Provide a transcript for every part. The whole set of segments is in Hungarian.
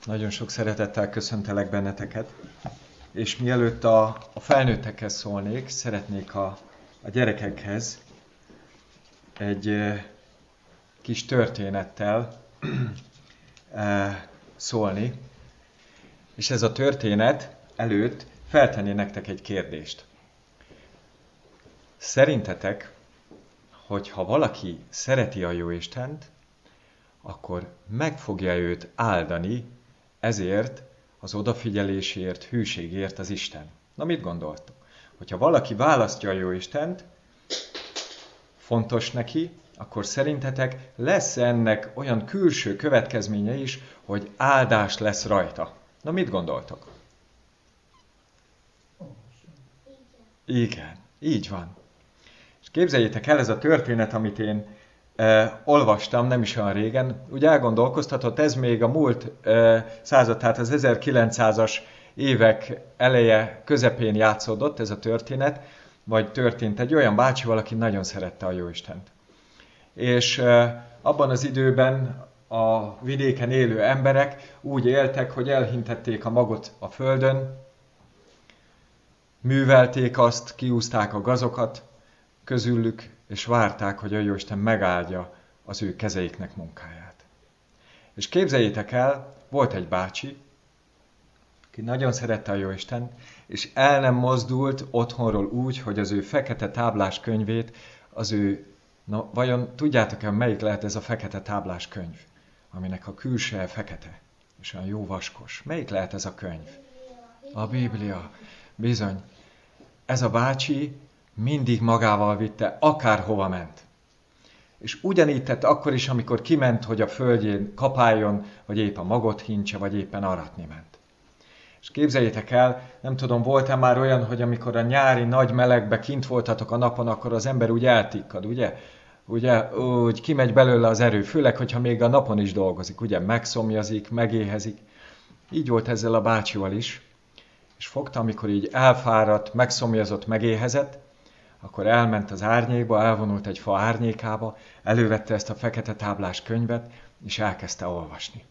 Nagyon sok szeretettel köszöntelek benneteket, és mielőtt a felnőttekhez szólnék, szeretnék a gyerekekhez egy kis történettel szólni, és ez a történet előtt feltenni nektek egy kérdést. Szerintetek, hogy ha valaki szereti a Jóistent, akkor meg fogja őt áldani ezért az odafigyelésért, hűségért az Isten. Na mit gondoltok? Hogyha valaki választja a Jóistent, fontos neki, akkor szerintetek lesz ennek olyan külső következménye is, hogy áldás lesz rajta. Na mit gondoltok? Igen, így van. És képzeljétek el, ez a történet, amit én olvastam nem is olyan régen, úgy elgondolkoztatott, ez még a múlt század, tehát az 1900-as évek eleje közepén játszódott ez a történet, vagy történt egy olyan bácsival, aki nagyon szerette a Jóistent. És abban az időben a vidéken élő emberek úgy éltek, hogy elhintették a magot a földön, művelték azt, kiúzták a gazokat közülük, és várták, hogy a Jóisten megáldja az ő kezeiknek munkáját. És képzeljétek el, volt egy bácsi, aki nagyon szerette a Jóistent, és el nem mozdult otthonról úgy, hogy az ő fekete táblás könyvét, vajon tudjátok-e, melyik lehet ez a fekete táblás könyv, aminek a külseje fekete, és olyan jó vaskos. Melyik lehet ez a könyv? A Biblia. Bizony. Ez a bácsi mindig magával vitte, akárhova ment. És ugyanígy tett akkor is, amikor kiment, hogy a földjén kapáljon, vagy épp a magot hintse, vagy éppen aratni ment. És képzeljétek el, nem tudom, volt-e már olyan, hogy amikor a nyári nagy melegbe kint voltatok a napon, akkor az ember úgy eltikkad, ugye? Ugye, úgy kimegy belőle az erő, főleg, hogyha még a napon is dolgozik, ugye? Megszomjazik, megéhezik. Így volt ezzel a bácsival is. És fogta, amikor így elfáradt, megszomjazott, megéhezett, akkor elment az árnyékba, elvonult egy fa árnyékába, elővette ezt a fekete táblás könyvet, és elkezdte olvasni.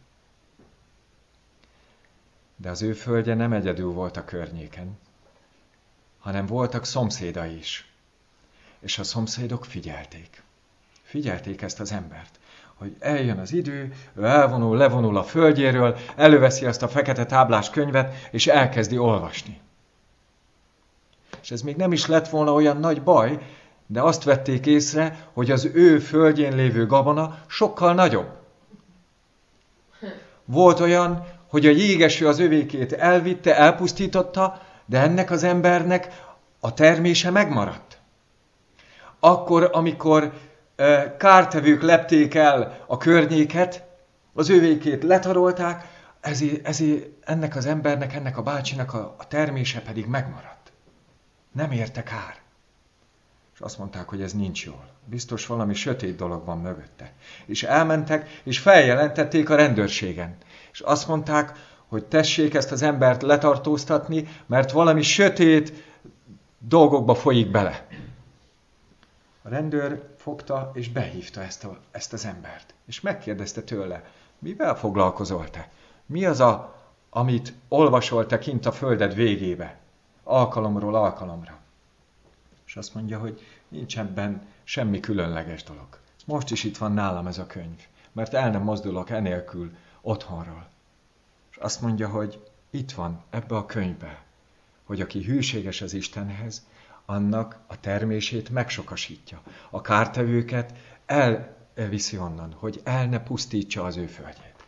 De az ő földje nem egyedül volt a környéken, hanem voltak szomszédai is. És a szomszédok figyelték. Figyelték ezt az embert, hogy eljön az idő, ő elvonul, levonul a földjéről, előveszi azt a fekete táblás könyvet, és elkezdi olvasni. És ez még nem is lett volna olyan nagy baj, de azt vették észre, hogy az ő földjén lévő gabona sokkal nagyobb. Volt olyan, hogy a jégeső az övékét elvitte, elpusztította, de ennek az embernek a termése megmaradt. Akkor, amikor kártevők lepték el a környéket, az övékét letarolták, ezért ennek az embernek, ennek a bácsinak a termése pedig megmaradt. Nem érte kár. És azt mondták, hogy ez nincs jól. Biztos valami sötét dolog van mögötte. És elmentek, és feljelentették a rendőrségen. És azt mondták, hogy tessék ezt az embert letartóztatni, mert valami sötét dolgokba folyik bele. A rendőr fogta, és behívta ezt az embert. És megkérdezte tőle, mivel foglalkozol te? Mi az, amit olvasol te kint a földed végébe? Alkalomról alkalomra. És azt mondja, hogy nincs ebben semmi különleges dolog. Most is itt van nálam ez a könyv, mert el nem mozdulok enélkül otthonról. És azt mondja, hogy itt van ebbe a könyvbe, hogy aki hűséges az Istenhez, annak a termését megsokasítja. A kártevőket elviszi onnan, hogy el ne pusztítsa az ő földjét.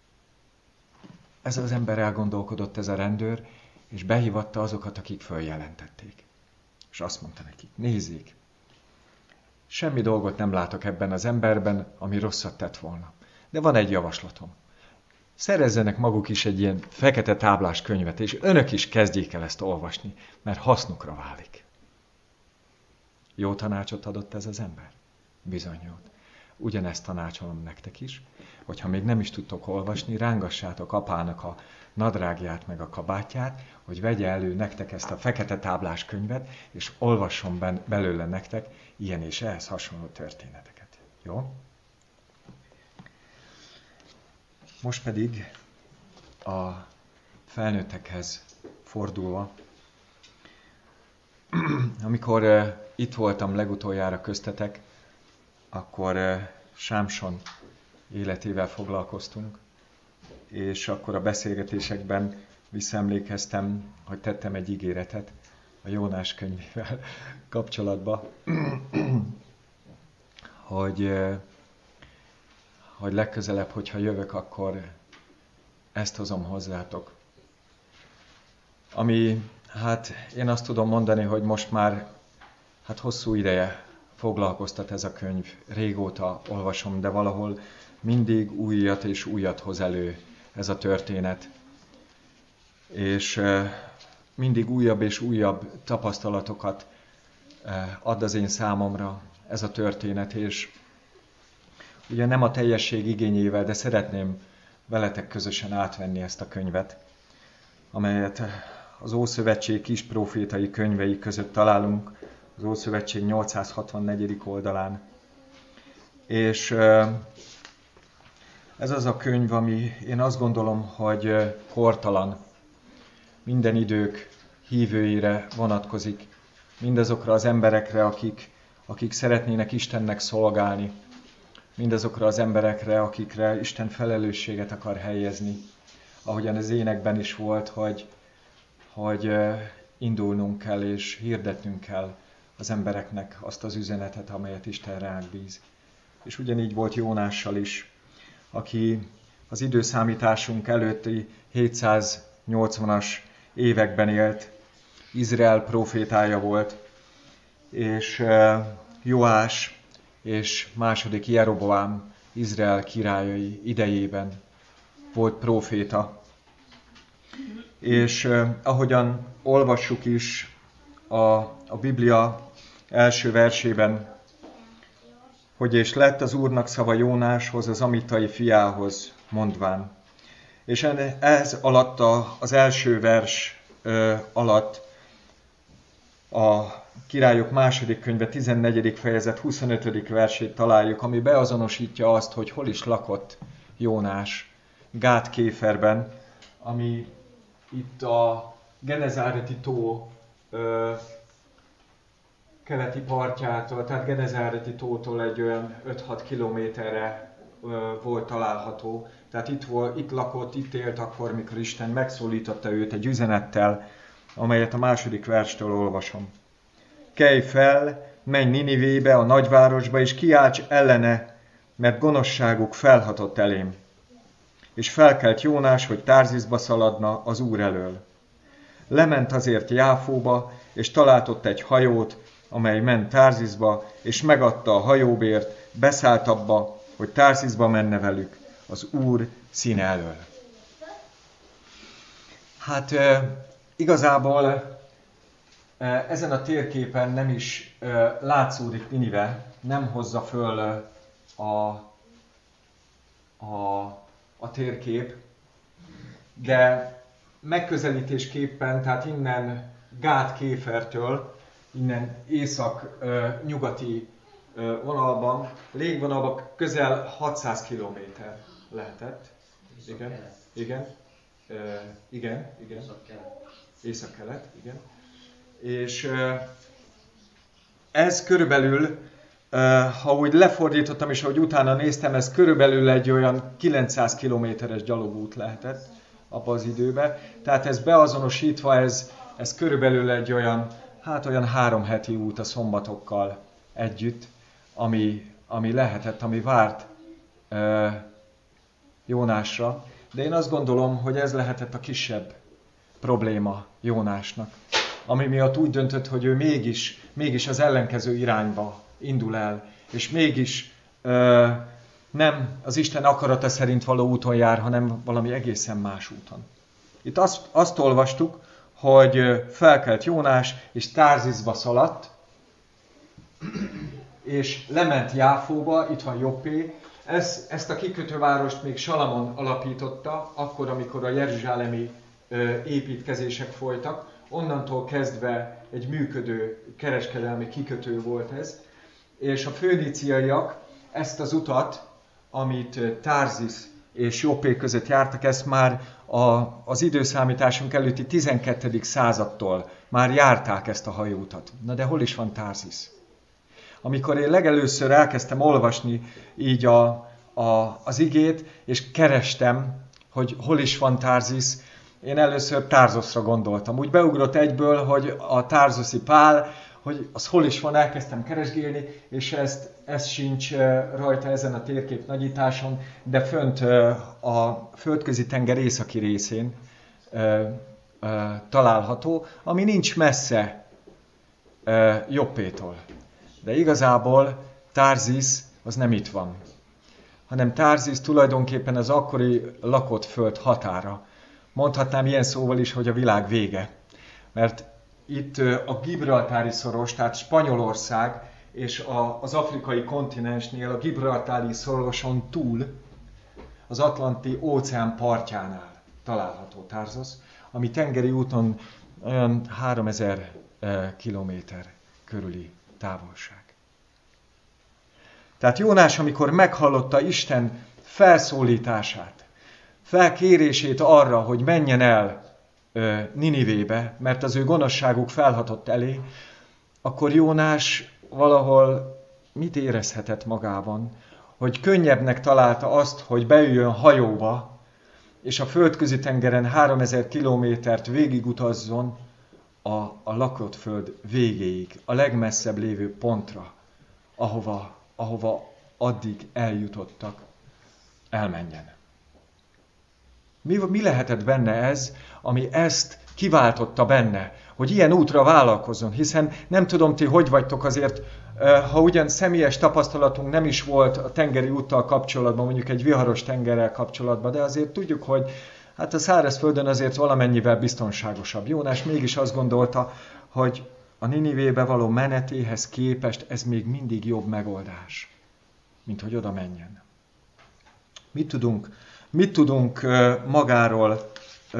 Ez az ember elgondolkodott, ez a rendőr, és behívatta azokat, akik följelentették. És azt mondta nekik, nézzék, semmi dolgot nem látok ebben az emberben, ami rosszat tett volna. De van egy javaslatom. Szerezzenek maguk is egy ilyen fekete táblás könyvet, és önök is kezdjék el ezt olvasni, mert hasznukra válik. Jó tanácsot adott ez az ember? Bizony jót. Ugyanezt tanácsolom nektek is, hogyha még nem is tudtok olvasni, rángassátok apának a nadrágját meg a kabátját, hogy vegye elő nektek ezt a fekete táblás könyvet, és olvasson belőle nektek ilyen és ehhez hasonló történeteket. Jó? Most pedig a felnőttekhez fordulva. Amikor itt voltam legutoljára köztetek, akkor Sámson életével foglalkoztunk, és akkor a beszélgetésekben visszaemlékeztem, hogy tettem egy ígéretet a Jónás könyvével kapcsolatban, hogy legközelebb, hogyha jövök, akkor ezt hozom hozzátok. Ami, hát én azt tudom mondani, hogy most már hosszú ideje foglalkoztat ez a könyv. Régóta olvasom, de valahol mindig újat és újat hoz elő ez a történet. És mindig újabb és újabb tapasztalatokat ad az én számomra ez a történet, és ugye nem a teljesség igényével, de szeretném veletek közösen átvenni ezt a könyvet, amelyet az Ószövetség kis prófétai könyvei között találunk, az Ószövetség 864. oldalán. És ez az a könyv, ami én azt gondolom, hogy kortalan, minden idők hívőire vonatkozik, mindazokra az emberekre, akik szeretnének Istennek szolgálni, mindazokra az emberekre, akikre Isten felelősséget akar helyezni, ahogyan az énekben is volt, hogy indulnunk kell és hirdetnünk kell az embereknek azt az üzenetet, amelyet Isten ránk bíz. És ugyanígy volt Jónással is, aki az időszámításunk előtti 780-as években élt, Izrael prófétája volt, és Joás és második Jeroboám Izrael királyai idejében volt próféta. És ahogyan olvassuk is a Biblia első versében, hogy és lett az Úrnak szava Jónáshoz, az amittai fiához, mondván. És ez alatt az első vers alatt a Királyok második könyve 14. fejezet 25. versét találjuk, ami beazonosítja azt, hogy hol is lakott Jónás, Gát-Kéferben, ami itt a Genezáreti tó keleti partjától, tehát Genezáreti tótól egy olyan 5-6 kilométerre volt található. Tehát itt lakott, itt élt akkor, mikor Isten megszólította őt egy üzenettel, amelyet a második verstől olvasom. Kelj fel, menj Ninivébe, a nagyvárosba, és kiálts ellene, mert gonoszságuk felhatott elém. És felkelt Jónás, hogy Tárziszba szaladna az Úr elől. Lement azért Jáfóba, és talált ott egy hajót, amely ment Tárziszba, és megadta a hajóbért, beszállt abba, hogy Tárziszba menne velük az Úr színe elől. Hát igazából ezen a térképen nem is látszódik Ninive, nem hozza föl a térkép, de megközelítésképpen, tehát innen Gát-Kéfertől, innen észak-nyugati vonalban, légvonalban közel 600 kilométer lehetett. Igen. Észak-kelet, igen. És ez körülbelül, ha úgy lefordítottam és ahogy utána néztem, ez körülbelül egy olyan 900 kilométeres gyalogút lehetett abban az időben. Tehát ez beazonosítva, ez körülbelül egy olyan 3 heti út a szombatokkal együtt, ami lehetett, ami várt Jónásra. De én azt gondolom, hogy ez lehetett a kisebb probléma Jónásnak, ami miatt úgy döntött, hogy ő mégis az ellenkező irányba indul el, és mégis nem az Isten akarata szerint való úton jár, hanem valami egészen más úton. Itt azt olvastuk, hogy felkelt Jónás, és Tárziszba szaladt, és lement Jáfóba, itt van Joppé. Ezt a kikötővárost még Salamon alapította, akkor, amikor a jeruzsálemi építkezések folytak. Onnantól kezdve egy működő kereskedelmi kikötő volt ez. És a föníciaiak ezt az utat, amit Tárzisz és Joppé között jártak, ezt már az időszámításunk előtti 12. századtól már járták ezt a hajóutat. Na de hol is van Tarzisz? Amikor én legelőször elkezdtem olvasni így az igét, és kerestem, hogy hol is van Tarzisz, én először Tarzoszra gondoltam. Úgy beugrott egyből, hogy a tarzoszi Pál, hogy az hol is van, elkezdtem keresgélni, és ez sincs rajta ezen a térkép nagyításon, de fönt a Földközi tenger északi részén található, ami nincs messze Joppétól. De igazából Tarzisz az nem itt van, hanem Tarzisz tulajdonképpen az akkori lakott föld határa. Mondhatnám ilyen szóval is, hogy a világ vége. Mert itt a Gibraltári szoros, tehát Spanyolország és az afrikai kontinensnél a Gibraltári szoroson túl az Atlanti óceán partjánál található Tarzosz, ami tengeri úton olyan 3000 kilométer körüli távolság. Tehát Jónás, amikor meghallotta Isten felszólítását, felkérését arra, hogy menjen el Ninivébe, mert az ő gonoszságuk felhatott elé, akkor Jónás valahol mit érezhetett magában, hogy könnyebbnek találta azt, hogy beüljön hajóba, és a Földközi tengeren 3000 kilométert végigutazzon a lakott föld végéig, a legmesszebb lévő pontra, ahova addig eljutottak, elmenjen. Mi lehetett benne ez, ami ezt kiváltotta benne, hogy ilyen útra vállalkozzon, hiszen nem tudom, ti hogy vagytok azért, ha ugyan személyes tapasztalatunk nem is volt a tengeri úttal kapcsolatban, mondjuk egy viharos tengerrel kapcsolatban, de azért tudjuk, hogy hát a szárazföldön azért valamennyivel biztonságosabb. Jónás mégis azt gondolta, hogy a Ninivébe való menetéhez képest ez még mindig jobb megoldás, mint hogy oda menjen. Mit tudunk magáról,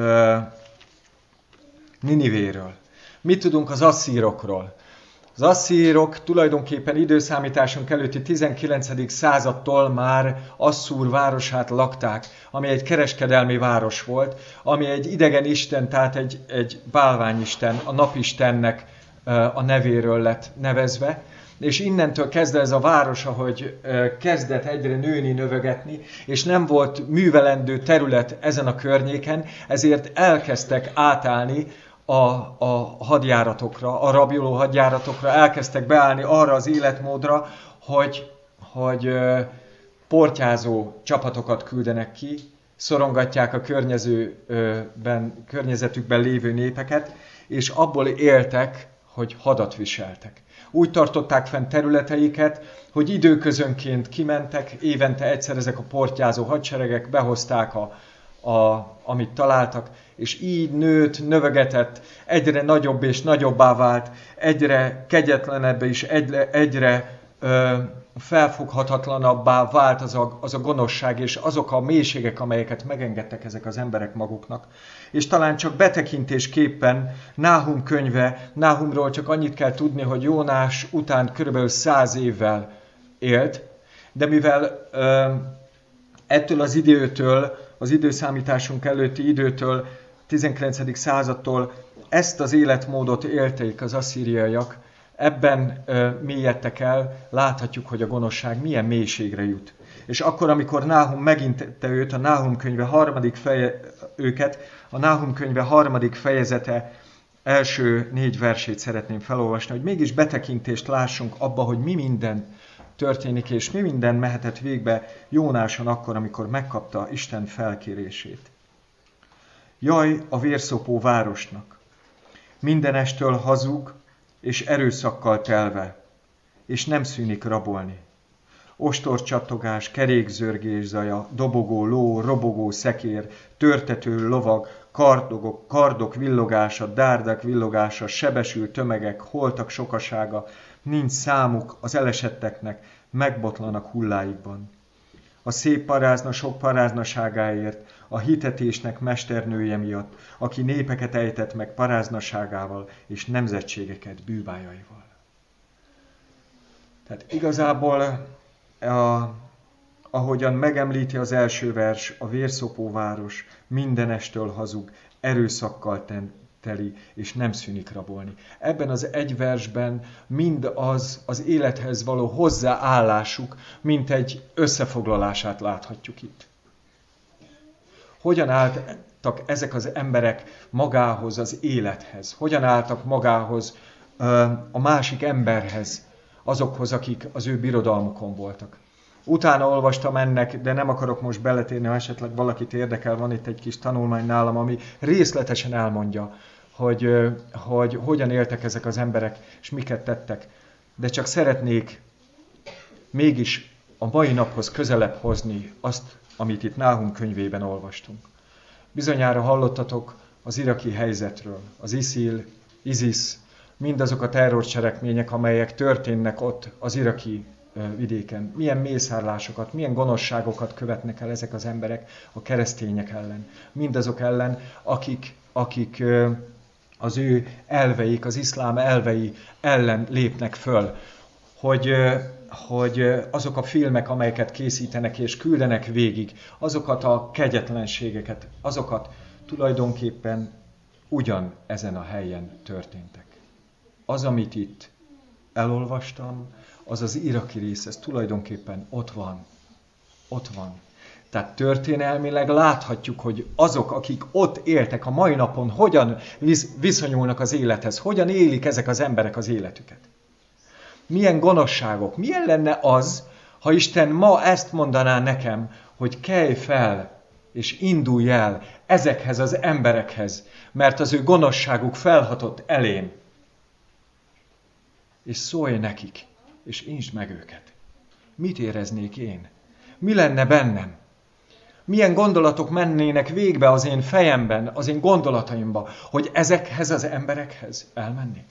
Ninivéről? Mit tudunk az asszírokról? Az asszírok tulajdonképpen időszámításunk előtti 19. századtól már Asszúr városát lakták, ami egy kereskedelmi város volt, ami egy idegen isten, tehát egy bálványisten, a napistennek a nevéről lett nevezve, és innentől kezdve ez a város, ahogy kezdett egyre nőni, növegetni, és nem volt művelendő terület ezen a környéken, ezért elkezdtek átállni a hadjáratokra, a rabjoló hadjáratokra, elkezdtek beállni arra az életmódra, hogy portyázó csapatokat küldenek ki, szorongatják a környezetükben lévő népeket, és abból éltek, hogy hadat viseltek. Úgy tartották fenn területeiket, hogy időközönként kimentek, évente egyszer ezek a portyázó hadseregek behozták amit találtak, és így nőtt, növegetett, egyre nagyobb és nagyobbá vált, egyre kegyetlenebb és egyre felfoghatatlanabbá vált az a gonoszság, és azok a mélységek, amelyeket megengedtek ezek az emberek maguknak. És talán csak betekintésképpen Náhum könyve, Náhumról csak annyit kell tudni, hogy Jónás után körülbelül 100 évvel élt, de mivel ettől az időtől, az időszámításunk előtti időtől, 19. századtól ezt az életmódot élték az asszíriaiak, ebben mélyedtek el, láthatjuk, hogy a gonoszság milyen mélységre jut. És akkor, amikor Náhum megintette őt, a Náhum könyve 3. fejezete első 4 versét szeretném felolvasni, hogy mégis betekintést lássunk abba, hogy mi minden történik, és mi minden mehetett végbe Jónáson akkor, amikor megkapta Isten felkérését. Jaj a vérszopó városnak, mindenestől hazug és erőszakkal telve, és nem szűnik rabolni. Ostorcsattogás, kerékzörgés zaja, dobogó ló, robogó szekér, törtető lovag, kardok villogása, dárdak villogása, sebesült tömegek, holtak sokasága, nincs számuk az elesetteknek, megbotlanak hulláikban. A szép parázna sok paráznaságáért, a hitetésnek mesternője miatt, aki népeket ejtett meg paráznaságával, és nemzetségeket bűvájaival. Tehát igazából ahogyan megemlíti az első vers, a vérszopó város, mindenestől hazug, erőszakkal teli, és nem szűnik rabolni. Ebben az egy versben mind az élethez való hozzáállásuk, mint egy összefoglalását láthatjuk itt. Hogyan álltak ezek az emberek magához, az élethez? Hogyan álltak magához, a másik emberhez, azokhoz, akik az ő birodalmukon voltak? Utána olvastam ennek, de nem akarok most beletérni, ha esetleg valakit érdekel, van itt egy kis tanulmány nálam, ami részletesen elmondja, hogy hogyan éltek ezek az emberek, és miket tettek. De csak szeretnék mégis a mai naphoz közelebb hozni azt, amit itt Náhum könyvében olvastunk. Bizonyára hallottatok az iraki helyzetről, az ISIS, mindazok a terrorcselekmények, amelyek történnek ott az iraki vidéken. Milyen mészárlásokat, milyen gonoszságokat követnek el ezek az emberek a keresztények ellen. Mindazok ellen, akik az ő elveik, az iszlám elvei ellen lépnek föl. Hogy azok a filmek, amelyeket készítenek és küldenek végig, azokat a kegyetlenségeket, azokat tulajdonképpen ugyan ezen a helyen történtek. Az, amit itt elolvastam, az az iraki rész, ez tulajdonképpen ott van. Ott van. Tehát történelmileg láthatjuk, hogy azok, akik ott éltek a mai napon, hogyan viszonyulnak az élethez, hogyan élik ezek az emberek az életüket. Milyen gonoszságok, milyen lenne az, ha Isten ma ezt mondaná nekem, hogy kelj fel és indulj el ezekhez az emberekhez, mert az ő gonoszságuk felhatott elém. És szólj nekik, és intsd meg őket. Mit éreznék én? Mi lenne bennem? Milyen gondolatok mennének végbe az én fejemben, az én gondolataimba, hogy ezekhez az emberekhez elmennék?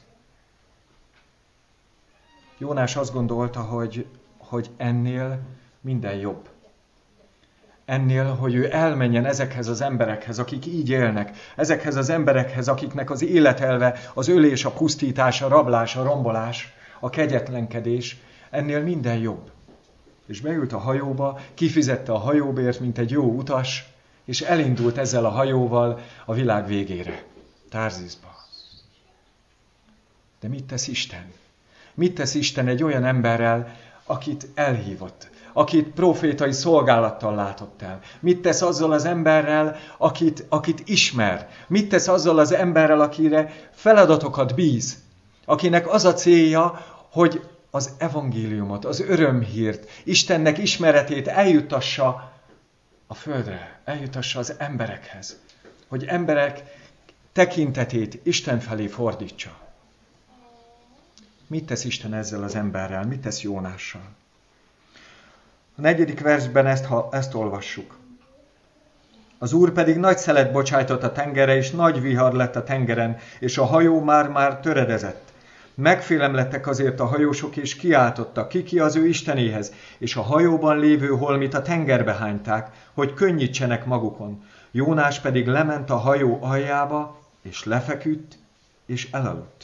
Jónás azt gondolta, hogy ennél minden jobb. Ennél, hogy ő elmenjen ezekhez az emberekhez, akik így élnek, ezekhez az emberekhez, akiknek az életelve az ölés, a pusztítás, a rablás, a rombolás, a kegyetlenkedés, ennél minden jobb. És beült a hajóba, kifizette a hajóbért, mint egy jó utas, és elindult ezzel a hajóval a világ végére, Tárzizba. De mit tesz Isten? Mit tesz Isten egy olyan emberrel, akit elhívott, akit profétai szolgálattal látott el? Mit tesz azzal az emberrel, akit ismer? Mit tesz azzal az emberrel, akire feladatokat bíz? Akinek az a célja, hogy az evangéliumot, az örömhírt, Istennek ismeretét eljuttassa a földre, eljuttassa az emberekhez. Hogy emberek tekintetét Isten felé fordítsa. Mit tesz Isten ezzel az emberrel? Mit tesz Jónással? A 4. versben ezt olvassuk. Az Úr pedig nagy szelet bocsájtott a tengerre, és nagy vihar lett a tengeren, és a hajó már töredezett. Megfélemlettek azért a hajósok, és kiáltottak, ki az ő istenéhez, és a hajóban lévő holmit a tengerbe hányták, hogy könnyítsenek magukon. Jónás pedig lement a hajó aljába, és lefeküdt, és elaludt.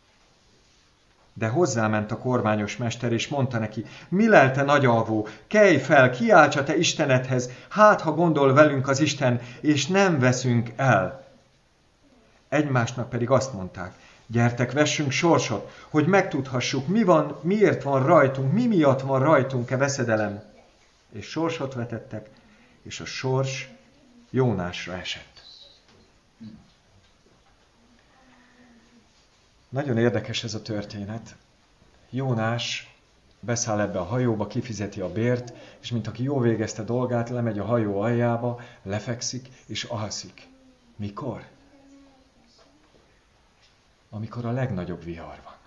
De hozzáment a kormányos mester, és mondta neki, mi lelte nagyalvó, kelj fel, kiáltsa te Istenedhez, hát ha gondol velünk az Isten, és nem veszünk el. Egymásnak pedig azt mondták, gyertek, vessünk sorsot, hogy megtudhassuk, miért van rajtunk, mi miatt van rajtunk-e veszedelem. És sorsot vetettek, és a sors Jónásra esett. Nagyon érdekes ez a történet. Jónás beszáll ebbe a hajóba, kifizeti a bért, és mint aki jól végezte dolgát, lemegy a hajó aljába, lefekszik és alszik. Mikor? Amikor a legnagyobb vihar van.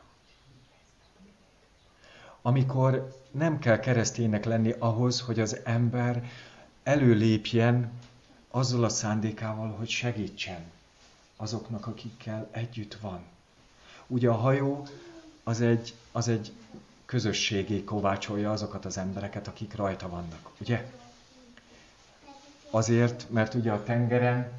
Amikor nem kell kereszténynek lenni ahhoz, hogy az ember előlépjen azzal a szándékával, hogy segítsen azoknak, akikkel együtt van. Ugye a hajó az egy közösségé kovácsolja azokat az embereket, akik rajta vannak, ugye? Azért, mert ugye a tengeren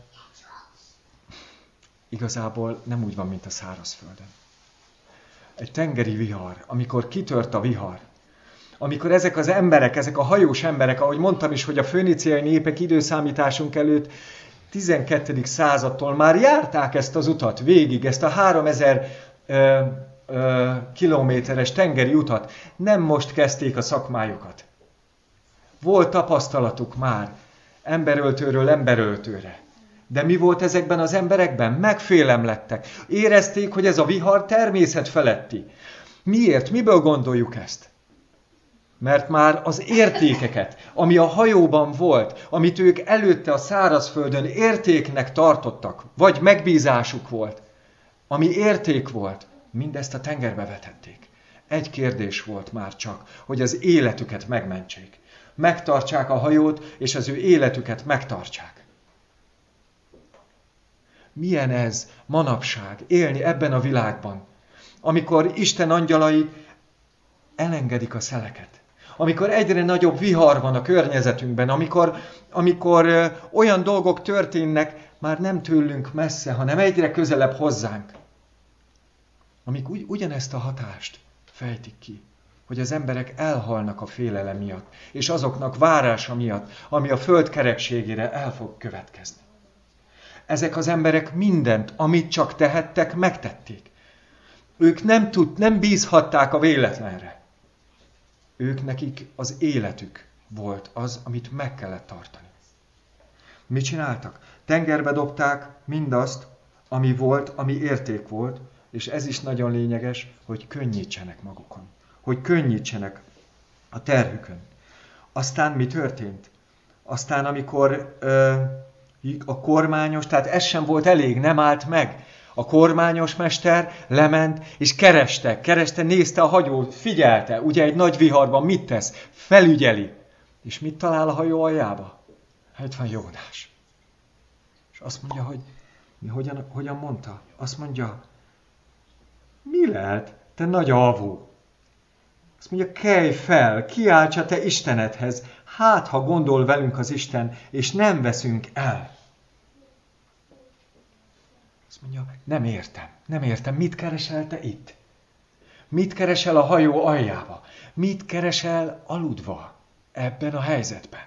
igazából nem úgy van, mint a szárazföldön. Egy tengeri vihar, amikor kitört a vihar, amikor ezek az emberek, ezek a hajós emberek, ahogy mondtam is, hogy a föníciai népek időszámításunk előtt 12. századtól már járták ezt az utat végig, ezt a 3000 kilométeres tengeri utat. Nem most kezdték a szakmájukat. Volt tapasztalatuk már emberöltőről emberöltőre. De mi volt ezekben az emberekben? Megfélemlettek. Érezték, hogy ez a vihar természetfeletti. Miért? Miből gondoljuk ezt? Mert már az értékeket, ami a hajóban volt, amit ők előtte a szárazföldön értéknek tartottak, vagy megbízásuk volt, ami érték volt, mindezt a tengerbe vetették. Egy kérdés volt már csak, hogy az életüket megmentsék. Megtartsák a hajót, és az ő életüket megtartsák. Milyen ez manapság élni ebben a világban, amikor Isten angyalai elengedik a szeleket. Amikor egyre nagyobb vihar van a környezetünkben, amikor olyan dolgok történnek, már nem tőlünk messze, hanem egyre közelebb hozzánk. Amik ugyanezt a hatást fejtik ki, hogy az emberek elhalnak a félelem miatt, és azoknak várása miatt, ami a föld kerekségére el fog következni. Ezek az emberek mindent, amit csak tehettek, megtették. Ők nem bízhatták a véletlenre. Nekik az életük volt az, amit meg kellett tartani. Mit csináltak? Tengerbe dobták mindazt, ami volt, ami érték volt, és ez is nagyon lényeges, hogy könnyítsenek magukon. Hogy könnyítsenek a terhükön. Aztán mi történt? Aztán amikor a kormányos, tehát ez sem volt elég, nem állt meg. A kormányos mester lement, és kereste, nézte a hajót, figyelte, ugye egy nagy viharban mit tesz, felügyeli. És mit talál a hajó aljába? Hát itt van Jónás. És azt mondja, hogy hogyan mondta? Azt mondja, mi lehet, te nagy alvó? Azt mondja, kelj fel, kiáltsa te Istenedhez, hát ha gondol velünk az Isten, és nem veszünk el. Azt mondja, nem értem, mit keresel te itt? Mit keresel a hajó aljába? Mit keresel aludva ebben a helyzetben?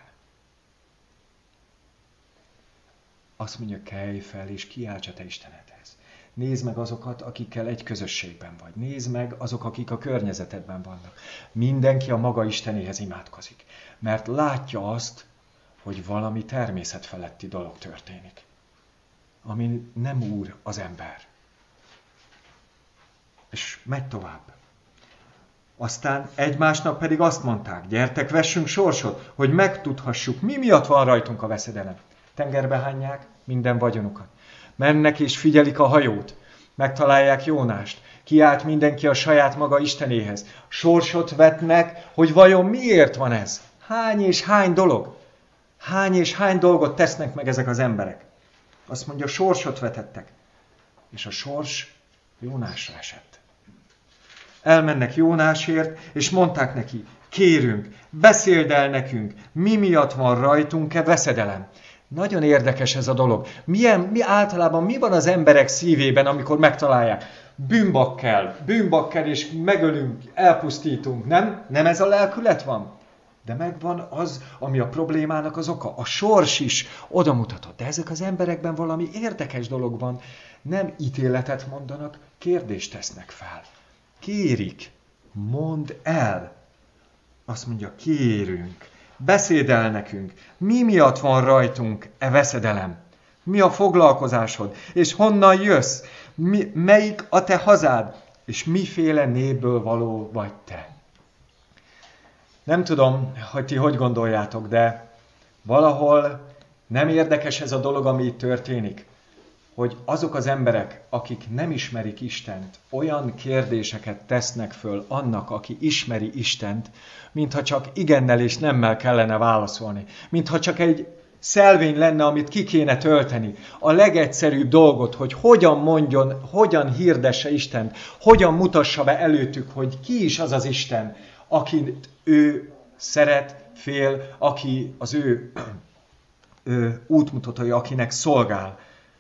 Azt mondja, kelj fel és kiáltsa te Istenedhez. Nézd meg azokat, akikkel egy közösségben vagy. Nézd meg azok, akik a környezetedben vannak. Mindenki a maga Istenéhez imádkozik. Mert látja azt, hogy valami természetfeletti dolog történik. Ami nem úr az ember. És megy tovább. Aztán egymásnak pedig azt mondták, gyertek, vessünk sorsot, hogy megtudhassuk, mi miatt van rajtunk a veszedelem. Tengerbe hányják minden vagyonukat. Mennek és figyelik a hajót. Megtalálják Jónást. Kiállt mindenki a saját maga Istenéhez. Sorsot vetnek, hogy vajon miért van ez? Hány és hány dolog? Hány és hány dolgot tesznek meg ezek az emberek? Azt mondja, sorsot vetettek. És a sors Jónásra esett. Elmennek Jónásért, és mondták neki, kérünk, beszéld el nekünk, mi miatt van rajtunk-e veszedelem? Nagyon érdekes ez a dolog. Általában mi van az emberek szívében, amikor megtalálják? Bűnbakkel, és megölünk, elpusztítunk, nem? Nem ez a lelkület van? De megvan az, ami a problémának az oka. A sors is oda mutatott. De ezek az emberekben valami érdekes dolog van. Nem ítéletet mondanak, kérdést tesznek fel. Kérik, mondd el. Azt mondja, kérünk, beszéld el nekünk, mi miatt van rajtunk e veszedelem? Mi a foglalkozásod? És honnan jössz? Melyik a te hazád? És miféle népből való vagy te? Nem tudom, hogy ti hogy gondoljátok, de valahol nem érdekes ez a dolog, ami itt történik. Hogy azok az emberek, akik nem ismerik Istent, olyan kérdéseket tesznek föl annak, aki ismeri Istent, mintha csak igennel és nemmel kellene válaszolni. Mintha csak egy szelvény lenne, amit ki kéne tölteni. A legegyszerűbb dolgot, hogy hogyan mondjon, hogyan hirdesse Istent, hogyan mutassa be előttük, hogy ki is az az Isten, akit ő szeret, fél, aki az ő útmutatója, akinek szolgál.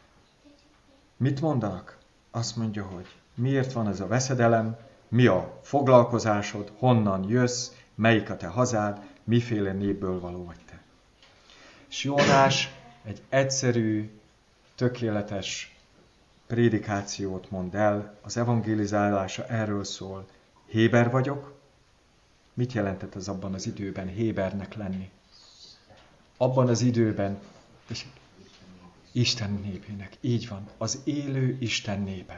Mit mondanak? Azt mondja, hogy miért van ez a veszedelem, mi a foglalkozásod, honnan jössz, Melyik a te hazád, miféle népből való vagy te. És Jónás egy egyszerű, tökéletes prédikációt mond el, az evangelizálása erről szól. Héber vagyok. Mit jelentett az abban az időben hébernek lenni? Abban az időben, és Isten népének, így van, az élő Isten népe.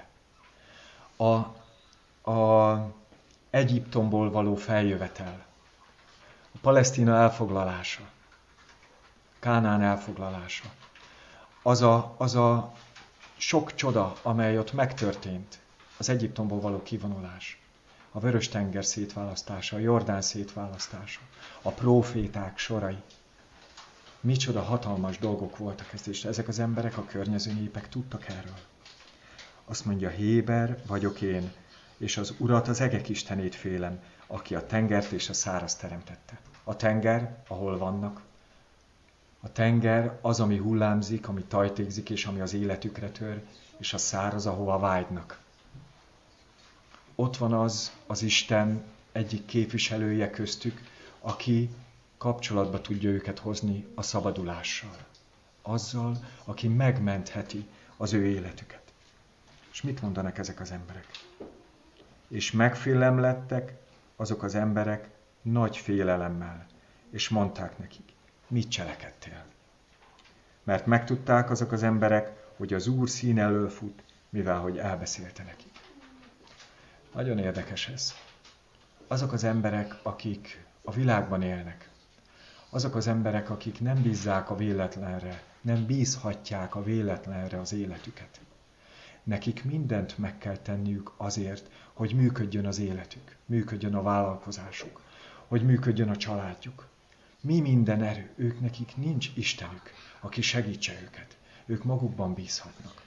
A Egyiptomból való feljövetel, a Palesztina elfoglalása, Kánaán elfoglalása, az a sok csoda, amely ott megtörtént, az Egyiptomból való kivonulás, a Vörös-tenger szétválasztása, a Jordán szétválasztása, a próféták sorai. Micsoda hatalmas dolgok voltak ezt, és ezek az emberek, a környező népek tudtak erről. Azt mondja, héber vagyok én, és az Urat, az egek Istenét félem, aki a tengert és a száraz teremtette. A tenger, ahol vannak. A tenger az, ami hullámzik, ami tajtékzik, és ami az életükre tör, és a száraz, ahova vágynak. Ott van az Isten egyik képviselője köztük, aki kapcsolatba tudja őket hozni a szabadulással. Azzal, aki megmentheti az ő életüket. És mit mondanak ezek az emberek? És megfélemlettek azok az emberek nagy félelemmel, és mondták nekik, mit cselekedtél? Mert megtudták azok az emberek, hogy az Úr szín elől fut, mivel hogy elbeszélte nekik. Nagyon érdekes ez. Azok az emberek, akik a világban élnek, azok az emberek, akik nem bízzák a véletlenre, nem bízhatják a véletlenre az életüket. Nekik mindent meg kell tenniük azért, hogy működjön az életük, működjön a vállalkozásuk, hogy működjön a családjuk. Mi minden erő? Ők nekik nincs Istenük, aki segítse őket. Ők magukban bízhatnak.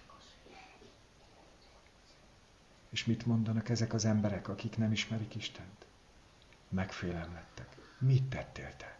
És mit mondanak ezek az emberek, akik nem ismerik Istent? Megfélemlettek. Mit tettél te?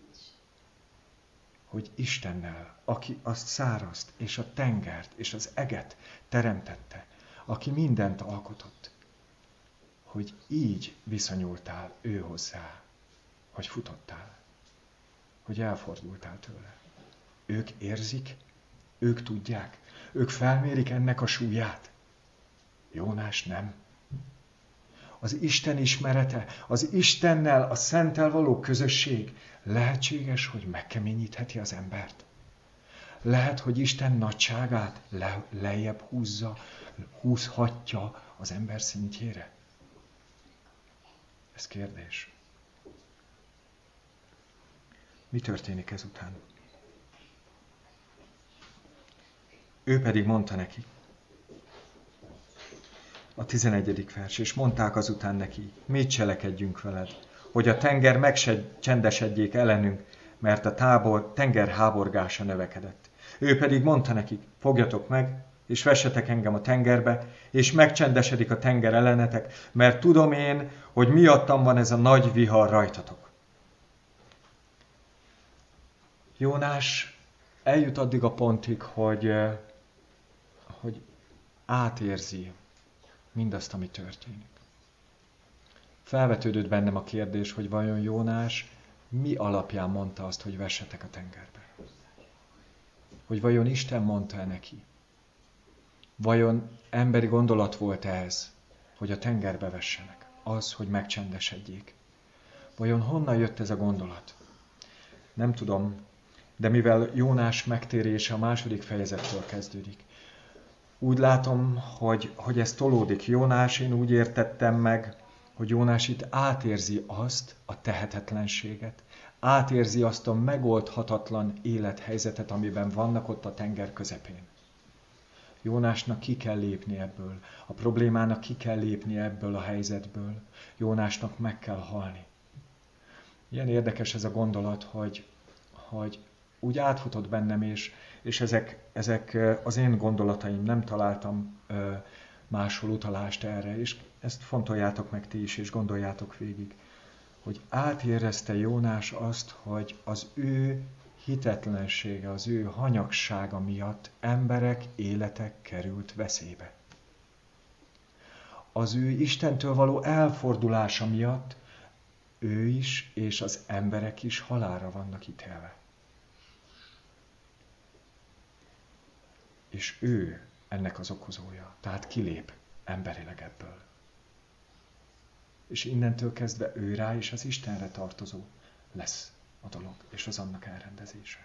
Hogy Istennel, aki a szárazt, és a tengert, és az eget teremtette, aki mindent alkotott, hogy így viszonyultál ő hozzá, hogy futottál, hogy elfordultál tőle. Ők érzik, ők tudják, ők felmérik ennek a súlyát. Jónás nem. Az Isten ismerete, az Istennel, a Szenttel való közösség lehetséges, hogy megkeményítheti az embert. Lehet, hogy Isten nagyságát lejjebb húzhatja az ember szintjére. Ez kérdés. Mi történik ezután? Ő pedig mondta neki, a 11. vers, és mondták azután neki, mit cselekedjünk veled, hogy a tenger megcsendesedjék ellenünk, mert a tenger háborgása növekedett. Ő pedig mondta nekik, fogjatok meg, és vessetek engem a tengerbe, és megcsendesedik a tenger ellenetek, mert tudom én, hogy miattam van ez a nagy vihar rajtatok. Jónás eljut addig a pontig, hogy átérzi mindazt, ami történik. Felvetődött bennem a kérdés, hogy vajon Jónás mi alapján mondta azt, hogy vessetek a tengerbe? Hogy vajon Isten mondta-e neki? Vajon emberi gondolat volt ez, hogy a tengerbe vessenek? Az, hogy megcsendesedjék. Vajon honnan jött ez a gondolat? Nem tudom, de mivel Jónás megtérése a 2. fejezettől kezdődik, úgy látom, hogy ez tolódik. Jónás, én úgy értettem meg, hogy Jónás itt átérzi azt a tehetetlenséget, átérzi azt a megoldhatatlan élethelyzetet, amiben vannak ott a tenger közepén. Jónásnak ki kell lépni ebből, a problémának ki kell lépni ebből a helyzetből, Jónásnak meg kell halni. Ilyen érdekes ez a gondolat, hogy úgy átfutott bennem, és ezek az én gondolataim, nem találtam máshol utalást erre, és ezt fontoljátok meg ti is, és gondoljátok végig, hogy átérezte Jónás azt, hogy az ő hitetlensége, az ő hanyagsága miatt emberek életek került veszélybe. Az ő Istentől való elfordulása miatt ő is és az emberek is halálra vannak ítélve. És ő ennek az okozója, tehát kilép emberileg ebből. És innentől kezdve ő rá és az Istenre tartozó lesz a dolog, és az annak elrendezése.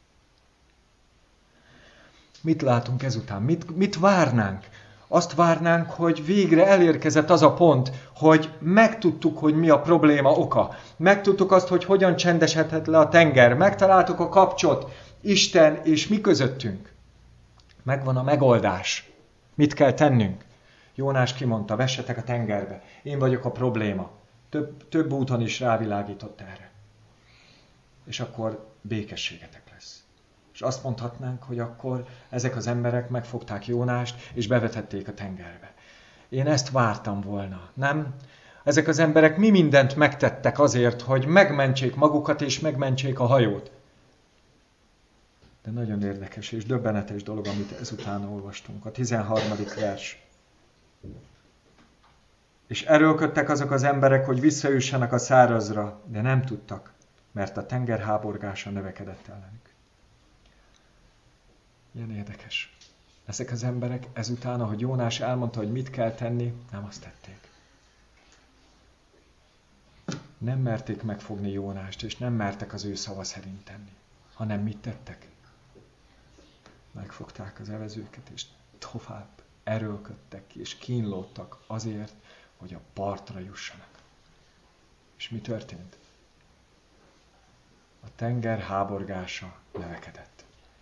Mit látunk ezután? Mit várnánk? Azt várnánk, hogy végre elérkezett az a pont, hogy megtudtuk, hogy mi a probléma oka. Megtudtuk azt, hogy hogyan csendesedhet le a tenger. Megtaláltuk a kapcsot Isten és mi közöttünk. Megvan a megoldás. Mit kell tennünk? Jónás kimondta, vessetek a tengerbe. Én vagyok a probléma. Több úton is rávilágított erre. És akkor békességetek lesz. És azt mondhatnánk, hogy akkor ezek az emberek megfogták Jónást, és bevetették a tengerbe. Én ezt vártam volna, nem? Ezek az emberek mi mindent megtettek azért, hogy megmentsék magukat, és megmentsék a hajót. De nagyon érdekes és döbbenetes dolog, amit ezután olvastunk. A 13. vers. És erőlködtek azok az emberek, hogy visszajussanak a szárazra, de nem tudtak, mert a tenger háborgása növekedett ellenük. Ilyen érdekes. Ezek az emberek ezután, ahogy Jónás elmondta, hogy mit kell tenni, nem azt tették. Nem merték megfogni Jónást, és nem mertek az ő szava szerint tenni, hanem mit tettek? Megfogták az evezőket, és tovább erőlködtek ki, és kínlódtak azért, hogy a partra jussanak. És mi történt? A tenger háborgása növekedett.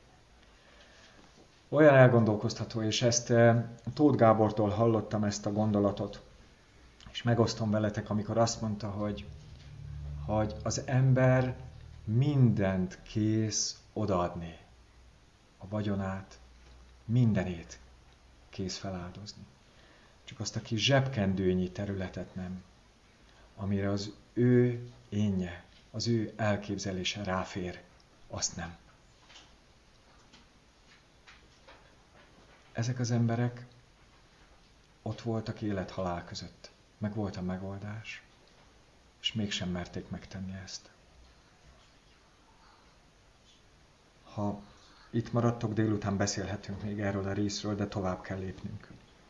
Olyan elgondolkoztató, és ezt Tóth Gábortól hallottam ezt a gondolatot, és megosztom veletek, amikor azt mondta, hogy az ember mindent kész odaadni. A vagyonát, mindenét kész feláldozni. Csak azt a kis zsebkendőnyi területet nem, amire az ő énje, az ő elképzelése ráfér, azt nem. Ezek az emberek ott voltak élet-halál között. Meg volt a megoldás, és mégsem merték megtenni ezt. Ha itt maradtok, délután beszélhetünk még erről a részről, de tovább kell lépnünk.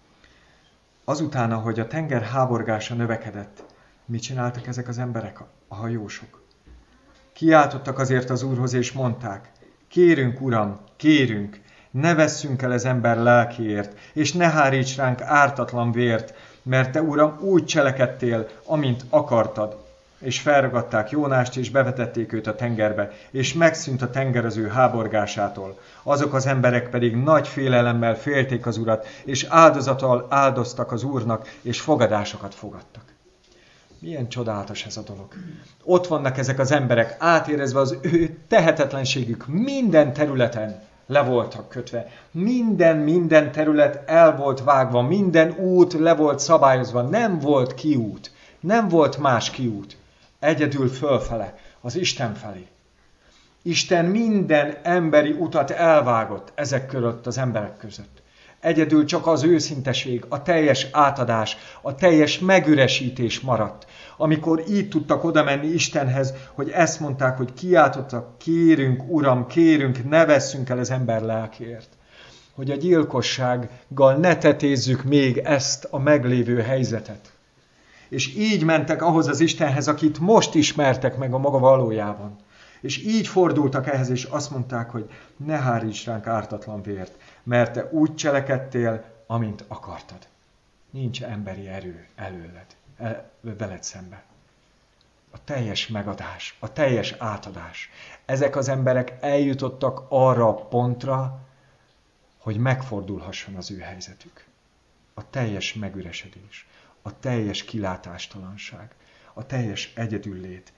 Azután, ahogy a tenger háborgása növekedett, mit csináltak ezek az emberek, a hajósok? Kiáltottak azért az Úrhoz, és mondták, kérünk, Uram, kérünk, ne vesszünk el az ember lelkéért, és ne háríts ránk ártatlan vért, mert te, Uram, úgy cselekedtél, amint akartad. És felragadták Jónást, és bevetették őt a tengerbe, és megszűnt a tenger az ő háborgásától. Azok az emberek pedig nagy félelemmel félték az Urat, és áldozattal áldoztak az Úrnak, és fogadásokat fogadtak. Milyen csodálatos ez a dolog. Ott vannak ezek az emberek, átérezve az ő tehetetlenségük, minden területen le voltak kötve. Minden terület el volt vágva, minden út le volt szabályozva, nem volt kiút, nem volt más kiút. Egyedül fölfele, az Isten felé. Isten minden emberi utat elvágott ezek között az emberek között. Egyedül csak az őszinteség, a teljes átadás, a teljes megüresítés maradt. Amikor így tudtak oda menni Istenhez, hogy ezt mondták, hogy kiáltottak, kérünk, Uram, kérünk, ne vesszünk el az ember lelkéért. Hogy a gyilkossággal ne tetézzük még ezt a meglévő helyzetet. És így mentek ahhoz az Istenhez, akit most ismertek meg a maga valójában. És így fordultak ehhez, és azt mondták, hogy ne háríts ránk ártatlan vért, mert te úgy cselekedtél, amint akartad. Nincs emberi erő előled, veled szembe. A teljes megadás, a teljes átadás. Ezek az emberek eljutottak arra a pontra, hogy megfordulhasson az ő helyzetük. A teljes megüresedés, a teljes kilátástalanság, a teljes egyedüllét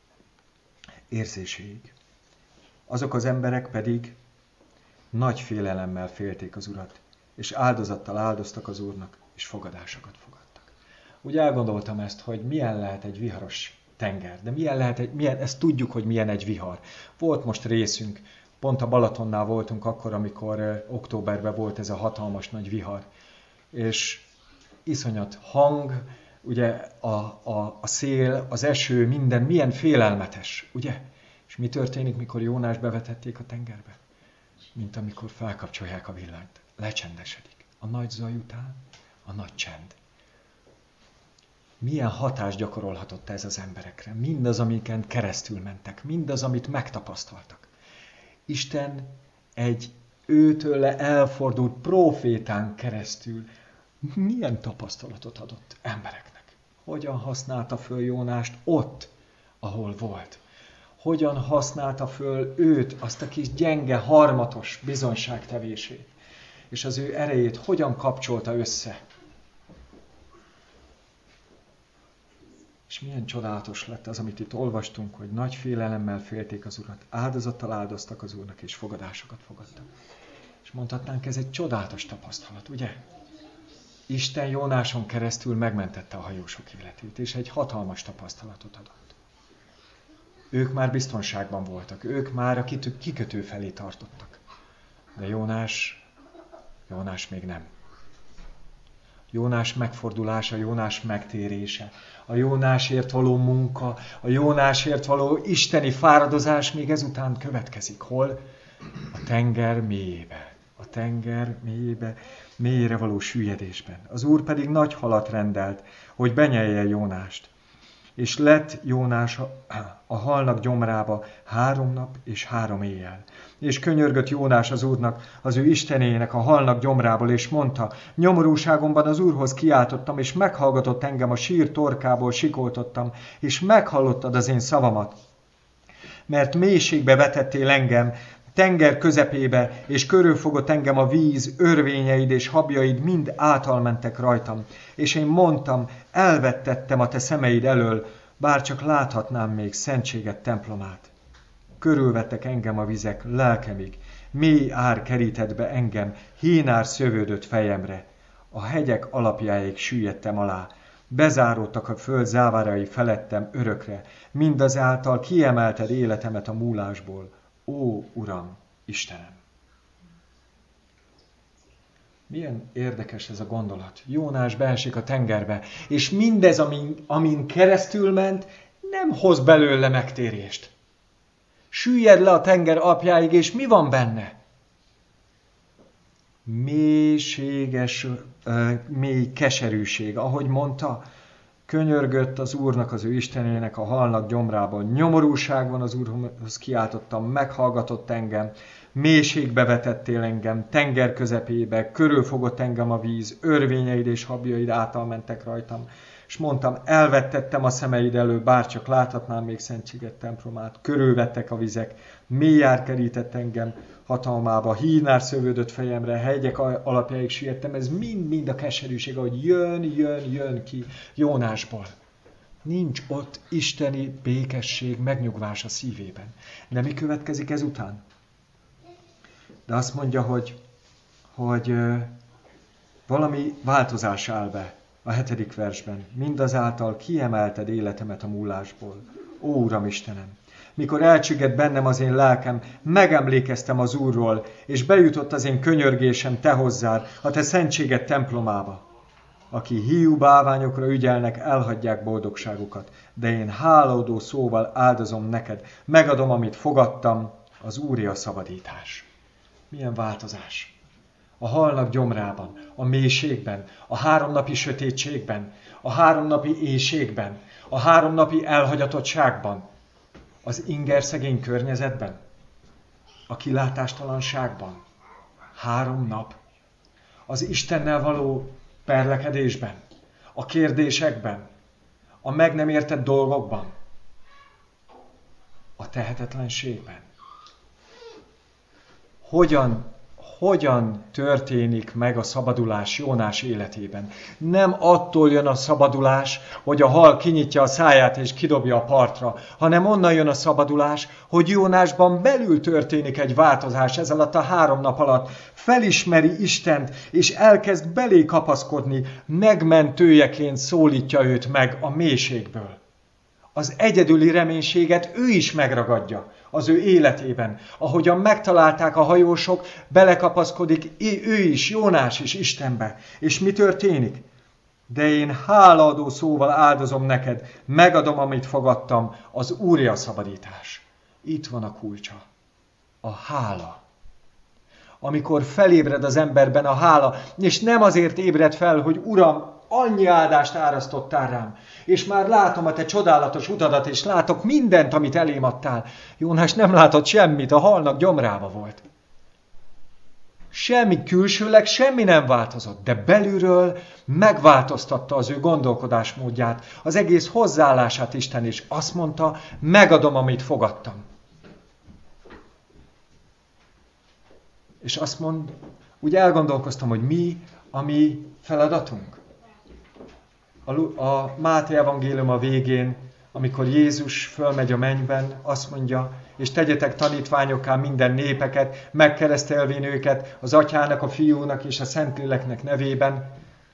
érzéséig. Azok az emberek pedig nagy félelemmel félték az Urat, és áldozattal áldoztak az Úrnak, és fogadásokat fogadtak. Úgy elgondoltam ezt, hogy milyen lehet egy viharos tenger, de ezt tudjuk, hogy milyen egy vihar. Volt most részünk, pont a Balatonnál voltunk akkor, amikor októberben volt ez a hatalmas nagy vihar, és iszonyat hang, ugye a szél, az eső, minden milyen félelmetes, ugye? És mi történik, mikor Jónás bevetették a tengerbe? Mint amikor felkapcsolják a villanyt. Lecsendesedik. A nagy zaj után a nagy csend. Milyen hatást gyakorolhatott ez az emberekre? Mindaz, amiken keresztül mentek, mindaz, amit megtapasztaltak. Isten egy őtőle elfordult prófétán keresztül milyen tapasztalatot adott embereknek? Hogyan használta föl Jónást ott, ahol volt? Hogyan használta föl őt, azt a kis gyenge, harmatos bizonyságtevését? És az ő erejét hogyan kapcsolta össze? És milyen csodálatos lett az, amit itt olvastunk, hogy nagy félelemmel félték az Urat, áldozattal áldoztak az Úrnak, és fogadásokat fogadtak. És mondhatnánk, ez egy csodálatos tapasztalat, ugye? Isten Jónáson keresztül megmentette a hajósok életét, és egy hatalmas tapasztalatot adott. Ők már biztonságban voltak, ők már a kikötő felé tartottak. De Jónás még nem. Jónás megfordulása, Jónás megtérése, a Jónásért való munka, a Jónásért való isteni fáradozás még ezután következik. Hol? A tenger mélyébe. A tenger mélyébe, mélyére való süllyedésben. Az Úr pedig nagy halat rendelt, hogy benyelje Jónást. És lett Jónás a halnak gyomrába 3 nap és 3 éjjel. És könyörgött Jónás az Úrnak, az ő Istenének a halnak gyomrából, és mondta, nyomorúságomban az Úrhoz kiáltottam, és meghallgatott engem a sír torkából, sikoltottam, és meghallottad az én szavamat. Mert mélységbe vetettél engem, tenger közepébe, és körülfogott engem a víz, örvényeid és habjaid mind átalmentek rajtam. És én mondtam, elvettettem a te szemeid elől, bár csak láthatnám még szentséged templomát. Körülvettek engem a vizek lelkemig, mély ár kerített be engem, hínár szövődött fejemre. A hegyek alapjáig süllyedtem alá, bezáródtak a föld závárai felettem örökre, mindazáltal kiemelted életemet a múlásból. Ó, Uram, Istenem! Milyen érdekes ez a gondolat. Jónás beesik a tengerbe, és mindez, amin keresztül ment, nem hoz belőle megtérést. Süllyed le a tenger apjáig, és mi van benne? Mélységes, mély keserűség, ahogy mondta, könyörgött az Úrnak, az ő Istenének a halnak gyomrában. Nyomorúság van, az Úrhoz kiáltottam, meghallgatott engem, mélységbe vetettél engem, tenger közepébe, körülfogott engem a víz, örvényeid és habjaid átalmentek rajtam, és mondtam, elvettettem a szemeid elől, bárcsak láthatnám még szentséged templomát, körülvettek a vizek, mély ár kerített engem hatalmába, hínár szövődött fejemre, hegyek alapjáig siettem, ez mind-mind a keserűség, ahogy jön ki Jónásból. Nincs ott isteni békesség, megnyugvás a szívében. De mi következik ezután? De azt mondja, hogy valami változás áll be a 7. versben. Mindazáltal kiemelted életemet a múlásból. Ó, Uram Istenem! Mikor elcsügged bennem az én lelkem, megemlékeztem az Úrról, és bejutott az én könyörgésem te hozzád, a te szentséged templomába. Aki hiú bálványokra ügyelnek, elhagyják boldogságukat, de én hálódó szóval áldozom neked, megadom, amit fogadtam, az Úré a szabadítás. Milyen változás! A halnak gyomrában, a mélységben, a 3 napi sötétségben, a 3 napi éjségben, a 3 napi elhagyatottságban, az ingerszegény környezetben, a kilátástalanságban, 3 nap, az Istennel való perlekedésben, a kérdésekben, a meg nem értett dolgokban, a tehetetlenségben. Hogyan történik meg a szabadulás Jónás életében? Nem attól jön a szabadulás, hogy a hal kinyitja a száját és kidobja a partra, hanem onnan jön a szabadulás, hogy Jónásban belül történik egy változás ez alatt a 3 nap alatt. Felismeri Istent, és elkezd belé kapaszkodni, megmentőjeként szólítja őt meg a mélységből. Az egyedüli reménységet ő is megragadja az ő életében. Ahogyan megtalálták a hajósok, belekapaszkodik ő is, Jónás is Istenbe. És mi történik? de én hálaadó szóval áldozom neked, megadom, amit fogadtam, az Úré a szabadítás. Itt van a kulcsa. A hála. Amikor felébred az emberben a hála, és nem azért ébred fel, hogy Uram, annyi áldást árasztottál rám, és már látom a te csodálatos utadat, és látok mindent, amit elém adtál. Jónás nem látott semmit, a halnak gyomrába volt. Semmi külsőleg, semmi nem változott, de belülről megváltoztatta az ő gondolkodásmódját, az egész hozzáállását Isten, és azt mondta, megadom, amit fogadtam. És azt mond, úgy elgondolkoztam, hogy mi a mi feladatunk. A Máté evangélium a végén, amikor Jézus fölmegy a mennyben, azt mondja, és tegyetek tanítványokká minden népeket, megkeresztelvén őket az Atyának, a Fiúnak és a Szentléleknek nevében,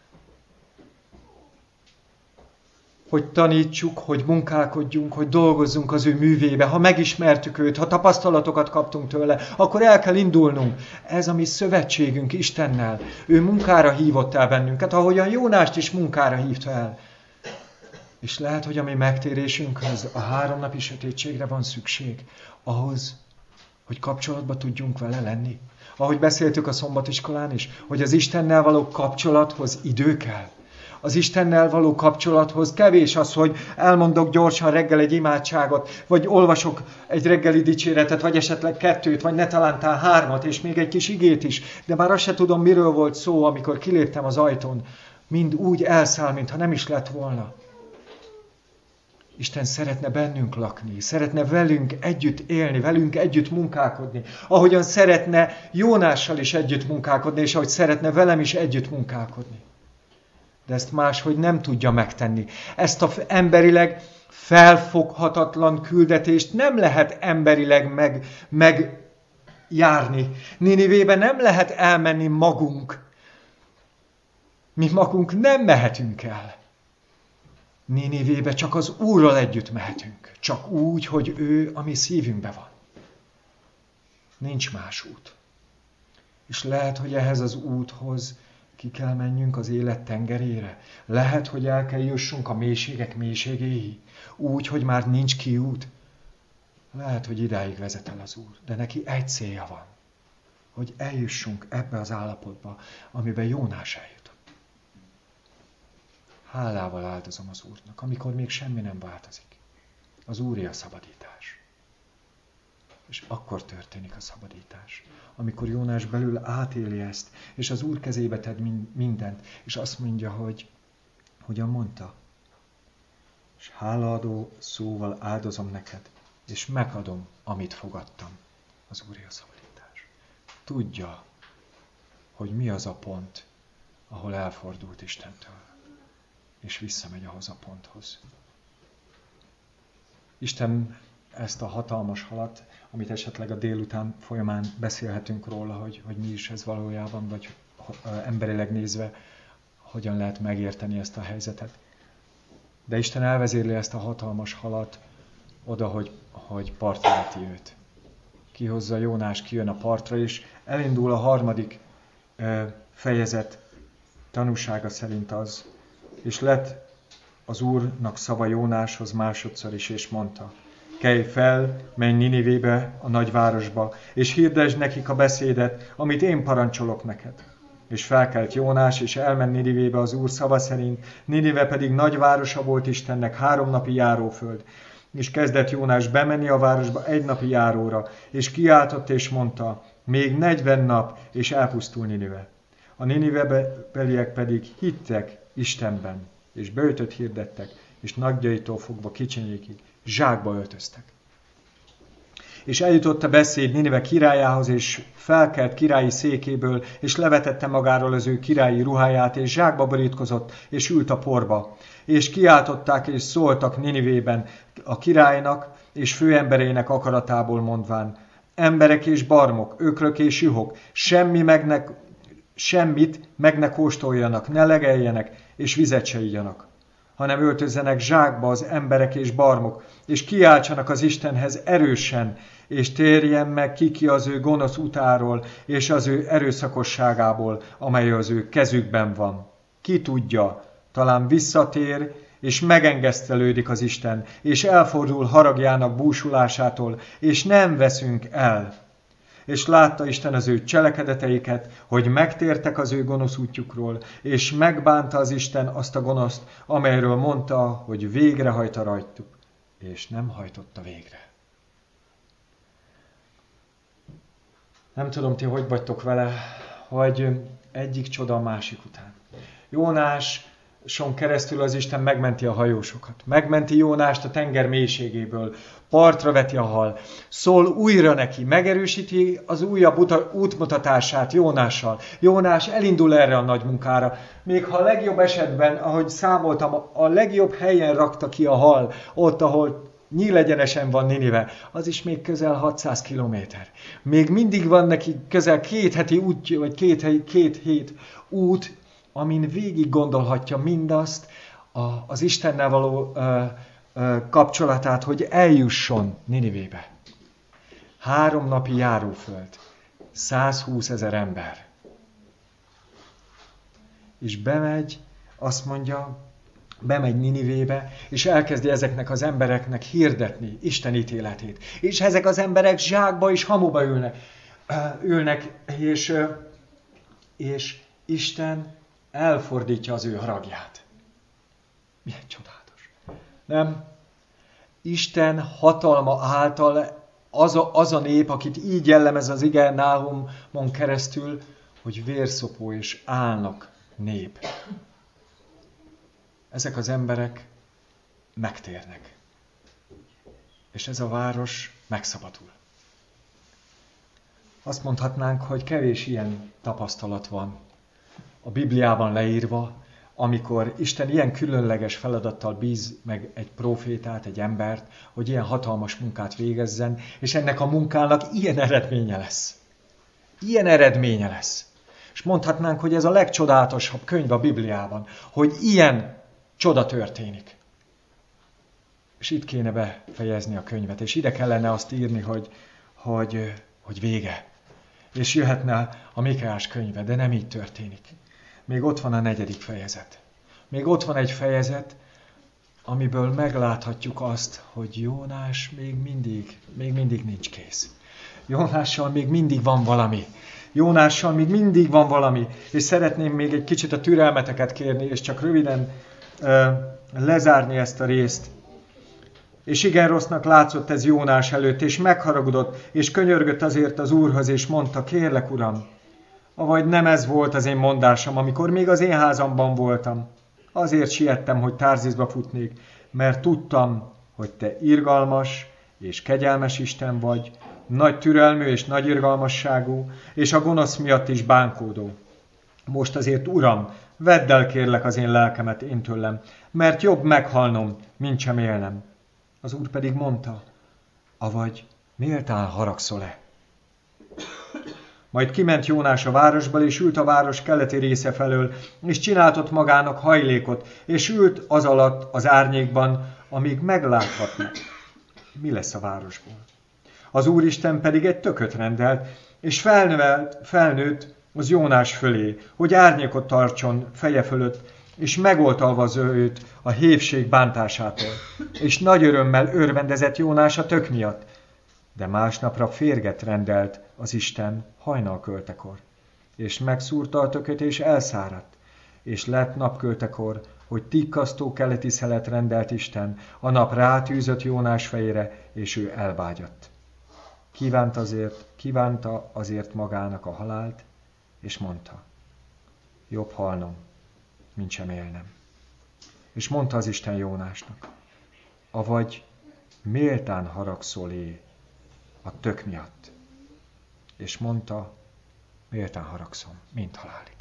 hogy tanítsuk, hogy munkálkodjunk, hogy dolgozzunk az ő művébe. Ha megismertük őt, ha tapasztalatokat kaptunk tőle, akkor el kell indulnunk. Ez a mi szövetségünk Istennel. Ő munkára hívott el bennünket, ahogyan Jónást is munkára hívta el. És lehet, hogy a mi megtérésünkhöz a 3 napi sötétségre van szükség, ahhoz, hogy kapcsolatba tudjunk vele lenni. Ahogy beszéltük a szombatiskolán is, hogy az Istennel való kapcsolathoz idő kell. Az Istennel való kapcsolathoz kevés az, hogy elmondok gyorsan reggel egy imádságot, vagy olvasok egy reggeli dicséretet, vagy esetleg 2, vagy ne talántán 3, és még egy kis igét is, de már azt se tudom, miről volt szó, amikor kiléptem az ajtón. Mind úgy elszáll, mintha nem is lett volna. Isten szeretne bennünk lakni, szeretne velünk együtt élni, velünk együtt munkálkodni, ahogyan szeretne Jónással is együtt munkálkodni, és ahogy szeretne velem is együtt munkálkodni. De ezt máshogy nem tudja megtenni. Ezt az emberileg felfoghatatlan küldetést nem lehet emberileg megjárni. Ninivébe nem lehet elmenni magunk. Mi magunk nem mehetünk el. Ninivébe csak az Úrral együtt mehetünk. Csak úgy, hogy ő a mi szívünkben van. Nincs más út. És lehet, hogy ehhez az úthoz ki kell menjünk az élet tengerére. Lehet, hogy el kell jussunk a mélységek mélységéig. Úgy, hogy már nincs kiút. Lehet, hogy idáig vezet el az Úr. De neki egy célja van. Hogy eljussunk ebbe az állapotba, amiben Jónás eljutott. Hálával áldozom az Úrnak, amikor még semmi nem változik. Az Úré a szabadítás. És akkor történik a szabadítás. Amikor Jónás belül átéli ezt, és az Úr kezébe tedd mindent, és azt mondja, hogy hogyan mondta. És hálaadó szóval áldozom neked, és megadom, amit fogadtam. Az Úré a szabadítás. Tudja, hogy mi az a pont, ahol elfordult Istentől, és visszamegy ahhoz a ponthoz. Isten ezt a hatalmas halat, amit esetleg a délután folyamán beszélhetünk róla, hogy mi is ez valójában, vagy emberileg nézve, hogyan lehet megérteni ezt a helyzetet. De Isten elvezérli ezt a hatalmas halat oda, hogy partra veti őt. Kihozza Jónás, kijön a partra, és elindul a 3. fejezet tanúsága szerint az, és lett az Úrnak szava Jónáshoz másodszor is, és mondta, kelj fel, menj Ninivébe, a nagyvárosba, és hirdesd nekik a beszédet, amit én parancsolok neked. És felkelt Jónás, és elment Ninivébe az Úr szava szerint, Ninive pedig nagyvárosa volt Istennek, 3 napi járóföld. És kezdett Jónás bemenni a városba 1 napi járóra, és kiáltott és mondta, még 40 nap, és elpusztul Ninive. A Ninivebeliek pedig hittek Istenben, és böjtöt hirdettek, és nagyjaitól fogva kicsinyékig zsákba öltöztek. És eljutott a beszéd Ninive királyához, és felkelt királyi székéből, és levetette magáról az ő királyi ruháját, és zsákba borítkozott, és ült a porba. És kiáltották, és szóltak Ninivében a királynak, és főembereinek akaratából mondván, emberek és barmok, ökrök és juhok, semmit meg ne kóstoljanak, ne legeljenek, és vizet se igyanak, hanem öltözzenek zsákba az emberek és barmok, és kiáltsanak az Istenhez erősen, és térjen meg ki az ő gonosz utáról, és az ő erőszakosságából, amely az ő kezükben van. Ki tudja, talán visszatér, és megengesztelődik az Isten, és elfordul haragjának búsulásától, és nem veszünk el. És látta Isten az ő cselekedeteiket, hogy megtértek az ő gonosz útjukról, és megbánta az Isten azt a gonoszt, amelyről mondta, hogy végrehajta rajtuk, és nem hajtotta végre. Nem tudom, ti hogy vagytok vele, hogy egyik csoda a másik után. Jónáson keresztül az Isten megmenti a hajósokat. Megmenti Jónást a tenger mélységéből. Partra veti a hal. Szól újra neki. Megerősíti az újabb útmutatását Jónással. Jónás elindul erre a nagy munkára. Még ha a legjobb esetben, ahogy számoltam, a legjobb helyen rakta ki a hal, ott, ahol nyílegyenesen van Ninive, az is még közel 600 kilométer. Még mindig van neki közel 2 heti útja, vagy 2 hét út, amin végig gondolhatja mindazt, az Istennel való kapcsolatát, hogy eljusson Ninivébe. 3 napi járóföld, 120 000 ember. És bemegy, azt mondja, bemegy Ninivébe, és elkezdi ezeknek az embereknek hirdetni Isten ítéletét. És ezek az emberek zsákba és hamuba ülnek, és Isten elfordítja az ő haragját. Milyen csodálatos. Nem? Isten hatalma által az a nép, akit így jellemez az ige Náhumon keresztül, hogy vérszopó és álnok nép. Ezek az emberek megtérnek. És ez a város megszabadul. Azt mondhatnánk, hogy kevés ilyen tapasztalat van a Bibliában leírva, amikor Isten ilyen különleges feladattal bíz meg egy prófétát, egy embert, hogy ilyen hatalmas munkát végezzen, és ennek a munkának ilyen eredménye lesz. Ilyen eredménye lesz. És mondhatnánk, hogy ez a legcsodálatosabb könyv a Bibliában, hogy ilyen csoda történik. És itt kéne befejezni a könyvet, és ide kellene azt írni, hogy vége. És jöhetne a Mikeás könyve, de nem így történik. Még ott van a 4. fejezet. Még ott van egy fejezet, amiből megláthatjuk azt, hogy Jónás még mindig nincs kész. Jónással még mindig van valami. Jónással még mindig van valami. És szeretném még egy kicsit a türelmeteket kérni, és csak röviden lezárni ezt a részt. És igen rossznak látszott ez Jónás előtt, és megharagudott, és könyörgött azért az Úrhoz, és mondta, kérlek, Uram, avagy nem ez volt az én mondásom, amikor még az én házamban voltam. Azért siettem, hogy Tárzizba futnék, mert tudtam, hogy te irgalmas és kegyelmes Isten vagy, nagy türelmű és nagy irgalmasságú, és a gonosz miatt is bánkódó. Most azért, Uram, vedd el kérlek az én lelkemet én tőlem, mert jobb meghalnom, mint sem élnem. Az Úr pedig mondta, avagy méltán haragszol-e? Majd kiment Jónás a városból, és ült a város keleti része felől, és csináltott magának hajlékot, és ült az alatt az árnyékban, amíg megláthatna, mi lesz a városból. Az Úristen pedig egy tököt rendelt, és felnőtt az Jónás fölé, hogy árnyékot tartson feje fölött, és megoltalva őt a hévség bántásától. És nagy örömmel örvendezett Jónás a tök miatt. De másnapra férget rendelt az Isten hajnalköltekor. És megszúrta a tököt, és elszáradt. És lett napköltekor, hogy tikkasztó keleti szelet rendelt Isten, a nap rátűzött Jónás fejére, és ő elvágyatt. Kívánta azért magának a halált, és mondta, jobb halnom, mint sem élnem. És mondta az Isten Jónásnak, avagy méltán haragszol-é a tök miatt. És mondta, méltán haragszom, mint halálig.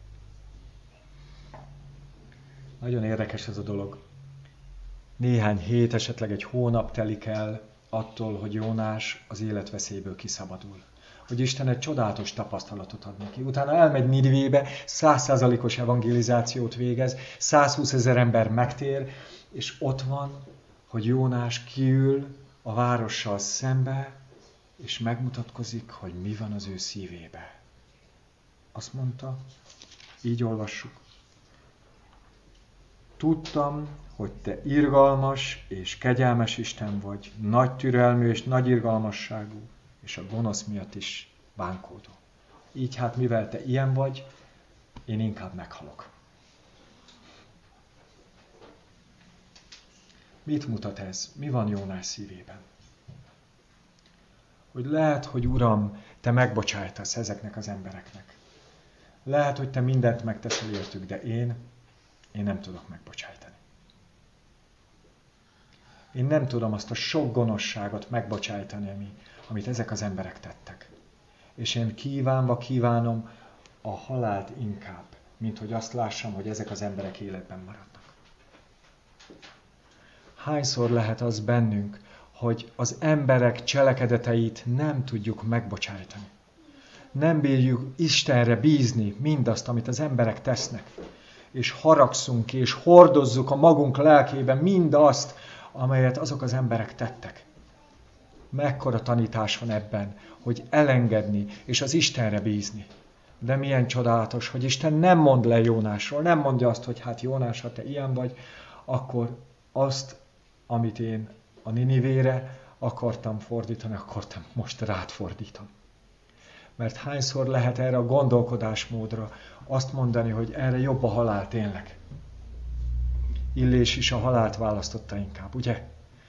Nagyon érdekes ez a dolog. Néhány hét, esetleg egy hónap telik el attól, hogy Jónás az életveszélyből kiszabadul. Hogy Isten egy csodálatos tapasztalatot ad neki. Utána elmegy Ninivébe, 100%-os evangelizációt végez, 120 000 ember megtér, és ott van, hogy Jónás kiül a várossal szembe, és megmutatkozik, hogy mi van az ő szívébe. Azt mondta, így olvassuk. tudtam, hogy te irgalmas és kegyelmes Isten vagy, nagy türelmű és nagy irgalmasságú, és a gonosz miatt is bánkódó. Így hát, mivel te ilyen vagy, én inkább meghalok. Mit mutat ez? Mi van Jónás szívében? Hogy lehet, hogy Uram, te megbocsájtasz ezeknek az embereknek. Lehet, hogy te mindent megteszel értük, de én nem tudok megbocsájtani. Én nem tudom azt a sok gonoszságot megbocsájtani, amit ezek az emberek tettek. És én kívánom a halált inkább, mint hogy azt lássam, hogy ezek az emberek életben maradnak. Hányszor lehet az bennünk, hogy az emberek cselekedeteit nem tudjuk megbocsájtani. Nem bírjuk Istenre bízni mindazt, amit az emberek tesznek. És haragszunk, és hordozzuk a magunk lelkében mindazt, amelyet azok az emberek tettek. Mekkora tanítás van ebben, hogy elengedni, és az Istenre bízni. De milyen csodálatos, hogy Isten nem mond le Jónásról, nem mondja azt, hogy hát Jónás, ha te ilyen vagy, akkor azt, amit én a Ninivére akartam fordítani, akkor te most rád fordítom. Mert hányszor lehet erre a gondolkodásmódra azt mondani, hogy erre jobb a halál tényleg. Illés is a halált választotta inkább, ugye?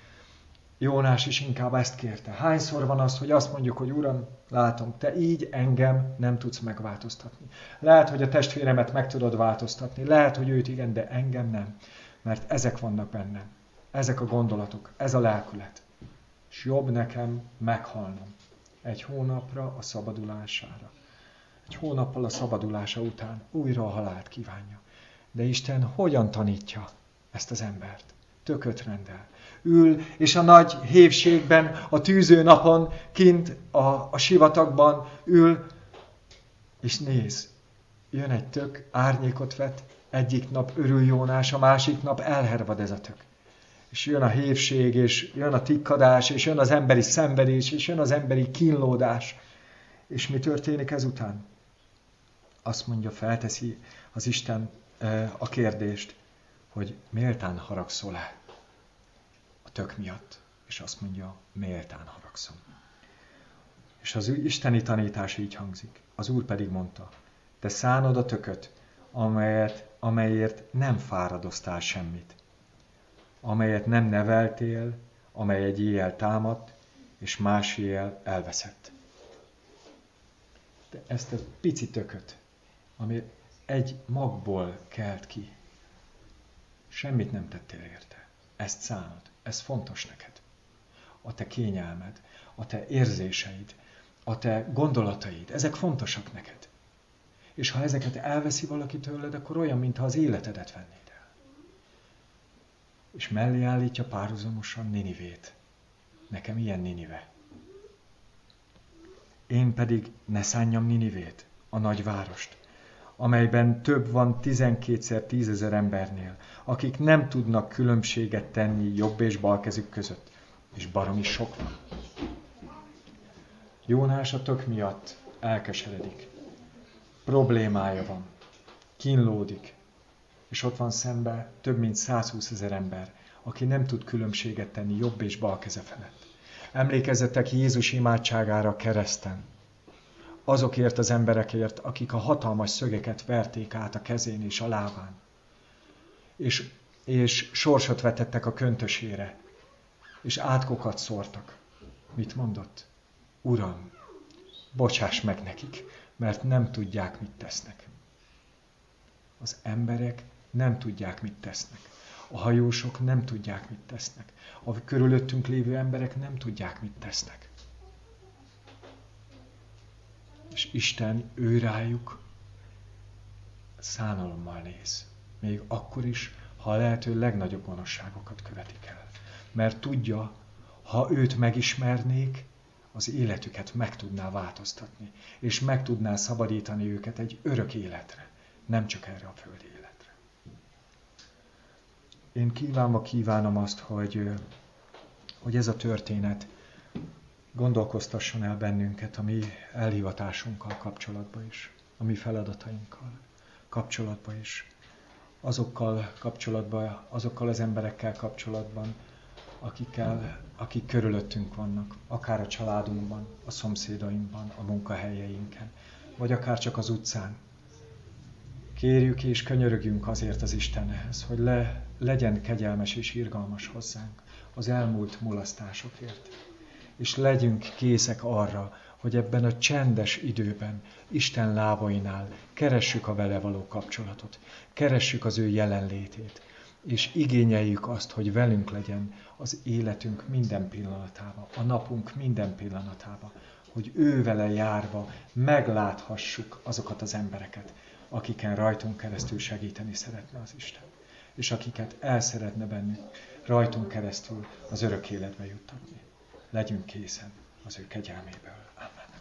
Jónás is inkább ezt kérte. Hányszor van az, hogy azt mondjuk, hogy Uram, látom, te így engem nem tudsz megváltoztatni. Lehet, hogy a testvéremet meg tudod változtatni, lehet, hogy őt igen, de engem nem. Mert ezek vannak bennem. Ezek a gondolatok, ez a lelkület. És jobb nekem meghalnom. Egy hónapra a szabadulására. Egy hónappal a szabadulása után újra a halált kívánja. De Isten hogyan tanítja ezt az embert? Tököt rendel. Ül, és a nagy hévségben, a tűző napon, kint a sivatagban ül, és néz. Jön egy tök, árnyékot vet, egyik nap örül Jónás, a másik nap elhervad ez a tök. És jön a hévség, és jön a tikkadás, és jön az emberi szenvedés, és jön az emberi kínlódás. És mi történik ezután? Azt mondja, felteszi az Isten a kérdést, hogy méltán haragszol-e a tök miatt? És azt mondja, méltán haragszom. És az isteni tanítás így hangzik. Az Úr pedig mondta, te szánod a tököt, amelyért nem fáradoztál semmit, amelyet nem neveltél, amely egy éjjel támadt, és más éjjel elveszett. De ezt a pici tököt, ami egy magból kelt ki, semmit nem tettél érte. Ezt szánod, ez fontos neked. A te kényelmed, a te érzéseid, a te gondolataid, ezek fontosak neked. És ha ezeket elveszi valaki tőled, akkor olyan, mintha az életedet vennéd el. És mellé állítja párhuzamosan Ninivét. Nekem ilyen Ninive. Én pedig ne szánjam Ninivét, a nagyvárost, amelyben több van 12-szer 10 000 embernél, akik nem tudnak különbséget tenni jobb és bal kezük között, és baromi sok van. Jónás a tök miatt elkeseredik. Problémája van. Kínlódik. És ott van szembe több mint 120 000 ember, aki nem tud különbséget tenni jobb és bal keze felett. Emlékezzetek Jézus imádságára a kereszten. Azokért az emberekért, akik a hatalmas szögeket verték át a kezén és a lábán. És sorsot vetettek a köntösére. És átkokat szórtak. Mit mondott? Uram, bocsáss meg nekik, mert nem tudják, mit tesznek. Az emberek nem tudják, mit tesznek. A hajósok nem tudják, mit tesznek. A körülöttünk lévő emberek nem tudják, mit tesznek. És Isten őrájuk szánalommal néz. Még akkor is, ha a lehető legnagyobb gonoszságokat követik el. Mert tudja, ha őt megismernék, az életüket meg tudná változtatni, és meg tudná szabadítani őket egy örök életre, nem csak erre a földi életre. Én kívánom azt, hogy ez a történet gondolkoztasson el bennünket a mi elhivatásunkkal kapcsolatban is, a mi feladatainkkal kapcsolatban is. azokkal kapcsolatban, azokkal az emberekkel kapcsolatban, akik körülöttünk vannak, akár a családunkban, a szomszédainkban, a munkahelyeinken, vagy akár csak az utcán. Kérjük és könyörögjünk azért az Istenhez, hogy legyen kegyelmes és irgalmas hozzánk az elmúlt mulasztásokért. És legyünk készek arra, hogy ebben a csendes időben, Isten lábainál keressük a vele való kapcsolatot, keressük az ő jelenlétét, és igényeljük azt, hogy velünk legyen az életünk minden pillanatában, a napunk minden pillanatában, hogy ő vele járva megláthassuk azokat az embereket, akiken rajtunk keresztül segíteni szeretne az Isten, és akiket el szeretne bennünk rajtunk keresztül az örök életbe juttatni. Legyünk készen az ő kegyelméből.